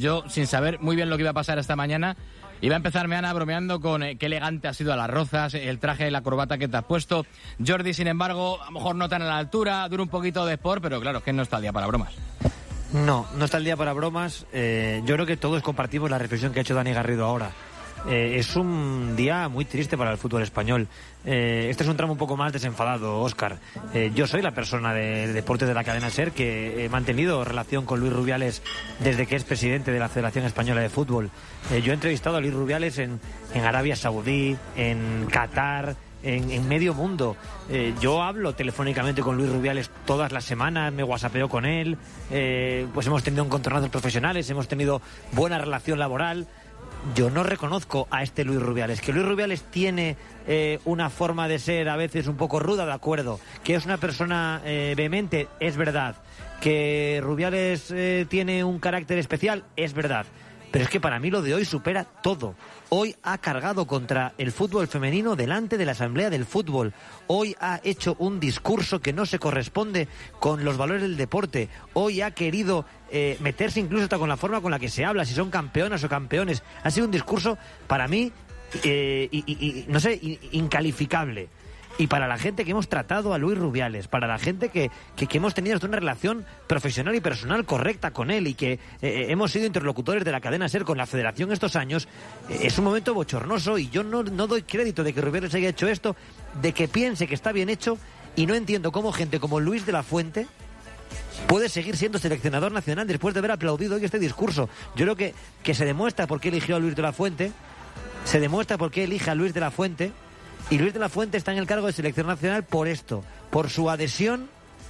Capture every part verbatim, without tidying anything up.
yo, sin saber muy bien lo que iba a pasar esta mañana, iba a empezar Meana bromeando con eh, qué elegante has sido a las Rozas, el traje, la corbata que te has puesto. Jordi, sin embargo, a lo mejor no tan a la altura, dura un poquito de sport, pero claro, es que no está el día para bromas. No, no está el día para bromas. Eh, yo creo que todos compartimos la reflexión que ha hecho Dani Garrido ahora. Eh, es un día muy triste para el fútbol español. Eh, este es un tramo un poco más desenfadado, Óscar. Eh, yo soy la persona de, de deportes de la cadena SER que he mantenido relación con Luis Rubiales desde que es presidente de la Federación Española de Fútbol. Eh, yo he entrevistado a Luis Rubiales en, en Arabia Saudí, en Qatar, en, en medio mundo. Eh, yo hablo telefónicamente con Luis Rubiales todas las semanas, me whatsappeo con él, eh, pues hemos tenido encontronazos profesionales, hemos tenido buena relación laboral. Yo no reconozco a este Luis Rubiales. Que Luis Rubiales tiene eh, una forma de ser a veces un poco ruda, de acuerdo. Que es una persona eh, vehemente, es verdad. Que Rubiales eh, tiene un carácter especial, es verdad. Pero es que para mí lo de hoy supera todo. Hoy ha cargado contra el fútbol femenino delante de la Asamblea del Fútbol. Hoy ha hecho un discurso que no se corresponde con los valores del deporte. Hoy ha querido eh, meterse incluso hasta con la forma con la que se habla, si son campeonas o campeones. Ha sido un discurso, para mí, eh, y, y, y, no sé, incalificable. Y para la gente que hemos tratado a Luis Rubiales, para la gente que, que, que hemos tenido una relación profesional y personal correcta con él y que eh, hemos sido interlocutores de la cadena SER con la federación estos años, eh, es un momento bochornoso y yo no, no doy crédito de que Rubiales haya hecho esto, de que piense que está bien hecho, y no entiendo cómo gente como Luis de la Fuente puede seguir siendo seleccionador nacional después de haber aplaudido hoy este discurso. Yo creo que, que se demuestra por qué eligió a Luis de la Fuente, se demuestra por qué elige a Luis de la Fuente. Y Luis de la Fuente está en el cargo de selección nacional por esto, por su adhesión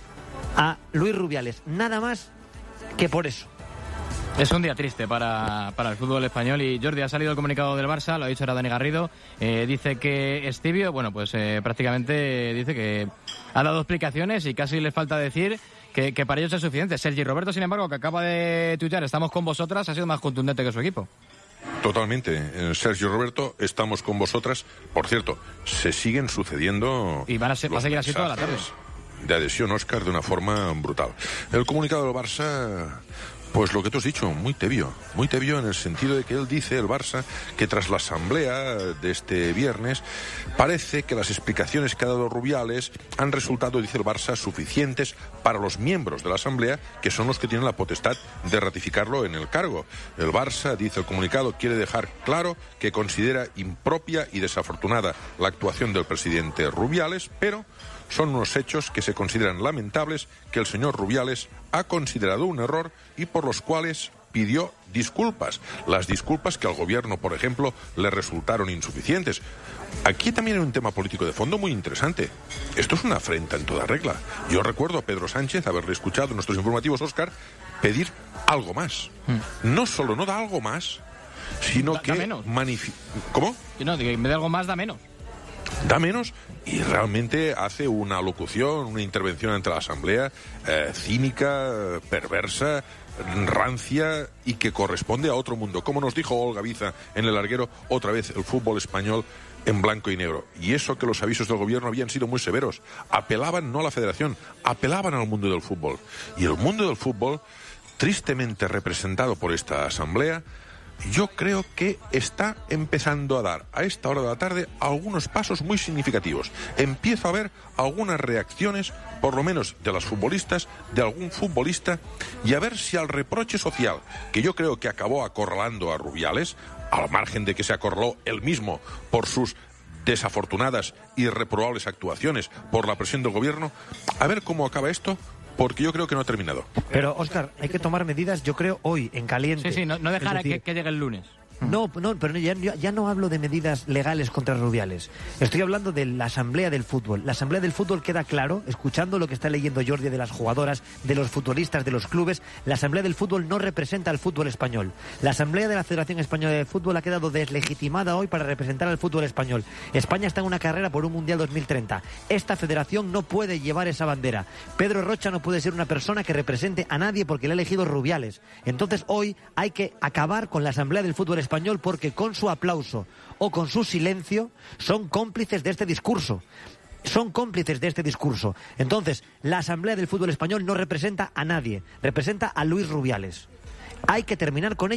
a Luis Rubiales. Nada más que por eso. Es un día triste para, para el fútbol español. Y Jordi, ha salido el comunicado del Barça, lo ha dicho ahora Dani Garrido. Eh, dice que es tibio, bueno, pues eh, prácticamente dice que ha dado explicaciones y casi les falta decir que, que para ellos es suficiente. Sergi Roberto, sin embargo, que acaba de tuitear, estamos con vosotras, ha sido más contundente que su equipo. Totalmente. Sergio Roberto, estamos con vosotras. Por cierto, se siguen sucediendo... Y van a, ser, va a seguir así toda la tarde. De adhesión, Óscar, de una forma brutal. El comunicado del Barça... Pues lo que tú has dicho, muy tebio, muy tebio en el sentido de que él dice, el Barça, que tras la asamblea de este viernes, parece que las explicaciones que ha dado Rubiales han resultado, dice el Barça, suficientes para los miembros de la asamblea, que son los que tienen la potestad de ratificarlo en el cargo. El Barça, dice el comunicado, quiere dejar claro que considera impropia y desafortunada la actuación del presidente Rubiales, pero son unos hechos que se consideran lamentables, que el señor Rubiales ha considerado un error y por los cuales pidió disculpas. Las disculpas que al gobierno, por ejemplo, le resultaron insuficientes. Aquí también hay un tema político de fondo muy interesante. Esto es una afrenta en toda regla. Yo recuerdo a Pedro Sánchez, haberle escuchado en nuestros informativos, Óscar, pedir algo más. Mm. No solo no da algo más, sino da, que... Da menos. Manifi- ¿Cómo? No, en vez de algo más, da menos. Da menos y realmente hace una locución, una intervención ante la Asamblea eh, cínica, perversa, rancia y que corresponde a otro mundo. Como nos dijo Olga Biza en El Larguero, otra vez el fútbol español en blanco y negro. Y eso que los avisos del gobierno habían sido muy severos. Apelaban no a la federación, apelaban al mundo del fútbol. Y el mundo del fútbol, tristemente representado por esta Asamblea, yo creo que está empezando a dar a esta hora de la tarde algunos pasos muy significativos. Empiezo a ver algunas reacciones, por lo menos de las futbolistas, de algún futbolista, y a ver si al reproche social, que yo creo que acabó acorralando a Rubiales, al margen de que se acorraló él mismo por sus desafortunadas y reprobables actuaciones, por la presión del gobierno, a ver cómo acaba esto, porque yo creo que no ha terminado. Pero, Óscar, hay que tomar medidas, yo creo, hoy, en caliente. Sí, sí, no, no dejar es decir, que, que llegue el lunes. No, no, pero ya, ya no hablo de medidas legales contra Rubiales. Estoy hablando de la Asamblea del Fútbol. La Asamblea del Fútbol queda claro, escuchando lo que está leyendo Jordi de las jugadoras, de los futbolistas, de los clubes, la Asamblea del Fútbol no representa al fútbol español. La Asamblea de la Federación Española de Fútbol ha quedado deslegitimada hoy para representar al fútbol español. España está en una carrera por un Mundial dos mil treinta. Esta federación no puede llevar esa bandera. Pedro Rocha no puede ser una persona que represente a nadie porque le ha elegido Rubiales. Entonces hoy hay que acabar con la Asamblea del Fútbol español porque con su aplauso o con su silencio son cómplices de este discurso. Son cómplices de este discurso. Entonces, la Asamblea del Fútbol Español no representa a nadie, representa a Luis Rubiales. Hay que terminar con ello.